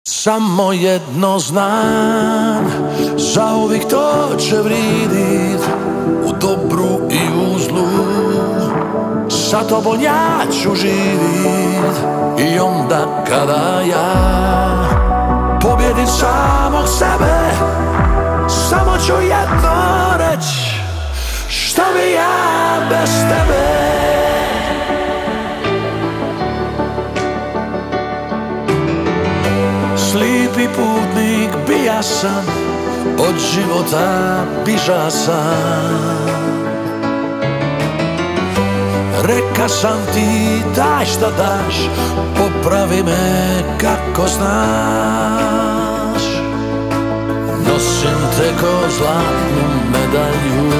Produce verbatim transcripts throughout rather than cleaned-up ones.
Samo jedno znam, zauvijek to će vridit, u dobru i u zlu. Sa tobom ja ću živit i onda kada ja pobjedim samog sebe, samo ću jedno reć, šta bi ja bez tebe. Slipi putnik bija sam, od života biža sam. Reka sam ti daj šta daš, popravi me kako znaš. Nosim te ko zlatnu medalju,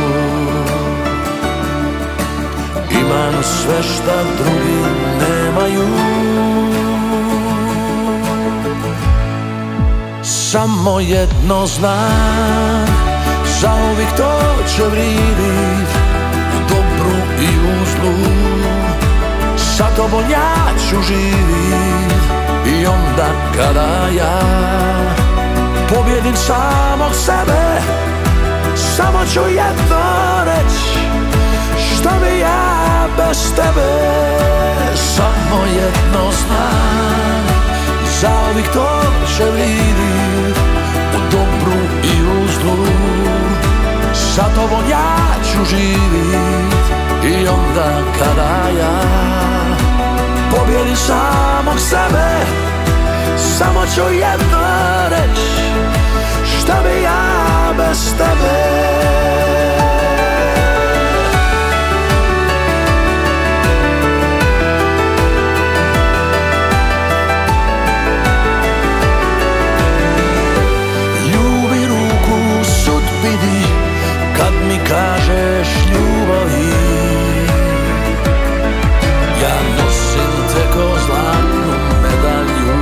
imam sve šta drugi nemaju. Samo jedno znam, zauvijek to će vridit, u dobru i u zlu. Sa tobom ja ću živit i onda kada ja pobjedim samog sebe, samo ću jedno reć, šta bi ja bez tebe. Samo jedno znam, zauvijek to će vridit, u dobru i u zlu. Sa tobom ja ću živit i onda kada ja pobjedim samog sebe, samo ću jedno reć, šta bi ja bez tebe. Kad mi kažeš ljubavi, ja nosim te ko zlatnu medalju.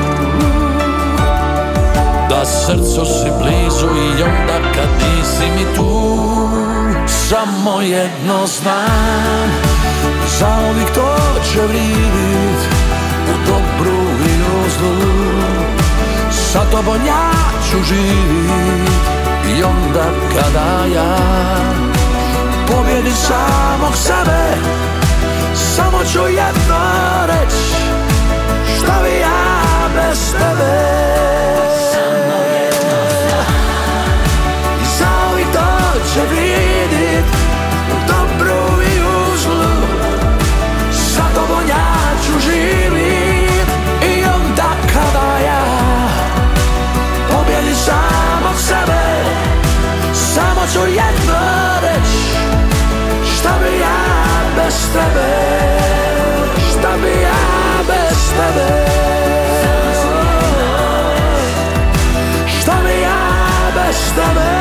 Da srcu si blizu i onda kad nisi mi tu, samo jedno znam, zauvijek to će vridit, u dobru i u zlu. Sa tobom ja ću živit i onda kada ja pobjedim samog sebe, samo ću jedno reć, šta bi ja bez tebe. Samo jedno znam, i zauvijek to će vridit, u dobru i u zlu. Sa tobom ja ću živit i onda kada ja pobjedim samog sebe, samo ću jedno reć, šta bi ja bez tebe, šta bi ja bez tebe, šta bi ja bez tebe.